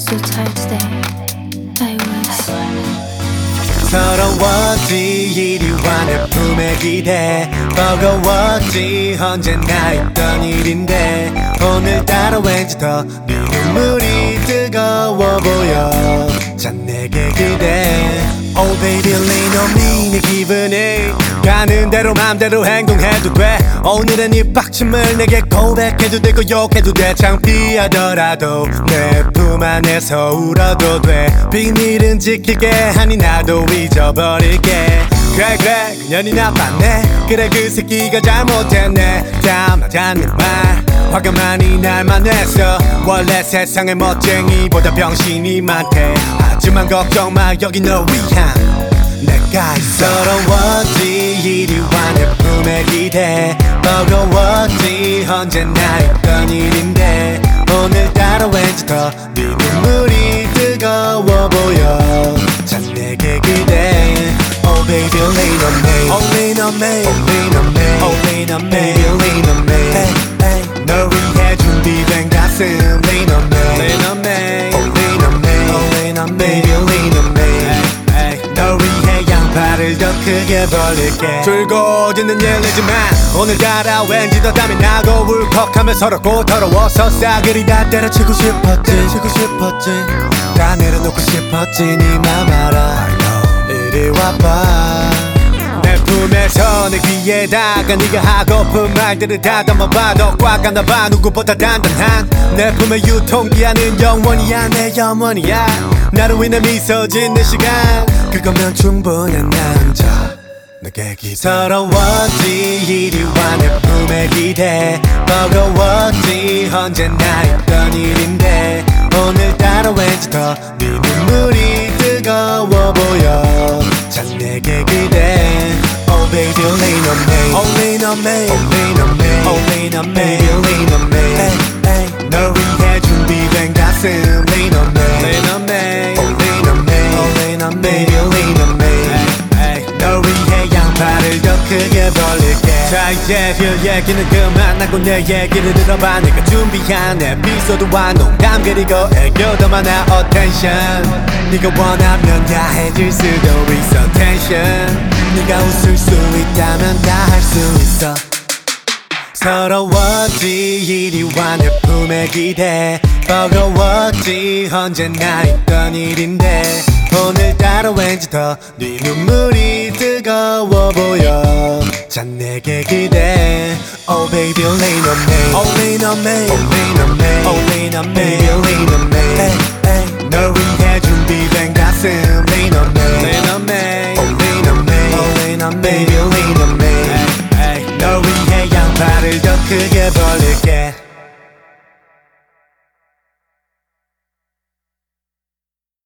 so tired today. I was 서러웠지 이리와 내 품에 기대 버거웠지 언제나 있던 일인데 오늘따라 왠지 더 네 눈물이 뜨거워 보여 전 내게 기대 Oh baby lean on me 내 기분이 가는 대로 맘대로 행동해도 돼 오늘은 이 빡침을 내게 고백해도 되고 욕해도 돼 창피하더라도 내 품 안에서 울어도 돼 비밀은 지킬게 하니 나도 잊어버릴게 그래 그년이 나빴네 그래 그 새끼가 잘못했네 다 맞았는 말 화가 많이 날만 했어 원래 세상에 멋쟁이보다 병신이 많대 하지만 걱정마 여기 널 위한 내가 있어 서러웠지 이리와 내 품에 기대 버거웠지 언제나 있던 일인데 오늘따라 왠지 더 네 눈물이 뜨거워 보여 전 내게 기대 Oh baby lean on me Oh lean on me lean on me Oh lean on me Baby lean on me Hey hey 널 위해 준비된 가슴 Lean on me Lean on me Lean on me Oh lean on me Baby lean on me Hey hey 널 위해 양팔을 더 크게 벌릴게 줄곧 있는 일이지만 오늘따라 왠지 더 땀이 나고 울컥하며 서럽고 더러워서 싸그리 다 때려치고 싶었지 다 내려놓고 싶었지 네 맘 알아 이리 와봐 내 품에서 내 귀에다가 네가 하고픈 말들을 다 담아봐도 꽉 안아봐 누구보다 단단한 내 품에 유통기한은 영원이야 내 영원이야 나를 위해 미소 짓는 시간 그거면 충분한 남자 내게 기대 서러웠지 이리와 내 품에 기대 버거웠지 언제나 있던 일인데 오늘따라 왠지 더 네 눈물이 뜨거워 보여 전 내게 기대 Oh baby lean on me Oh lean on me Lean on me Oh lean on me Baby lean on me Hey hey 널 위해 준비된 가슴 Lean on me Lean on me Oh lean on me Oh lean on me Baby lean on me Hey hey 널 위해 양팔을 더 크게 벌릴게 자 이제 그 얘기는 그만하고 내 얘기를 들어봐 내가 준비한 에피소드와 농담 그리고 애교 더 많아 attention 네가 원하면 다 해줄 수도 있어 tension 네가 웃을 수 있다면 다 할 수 있어 서러웠지 이리와 내 품에 기대 버거웠지 언제나 있던 일인데 오늘따라 왠지 더 네 눈물이 뜨거워 보여 전 내게 기대 Oh baby lean on me Oh lean on me Lean on me Oh lean on me Baby lean on me Hey hey 널 위해 준비된 가슴 Lean on me Lean on me Oh lean on me Oh lean on me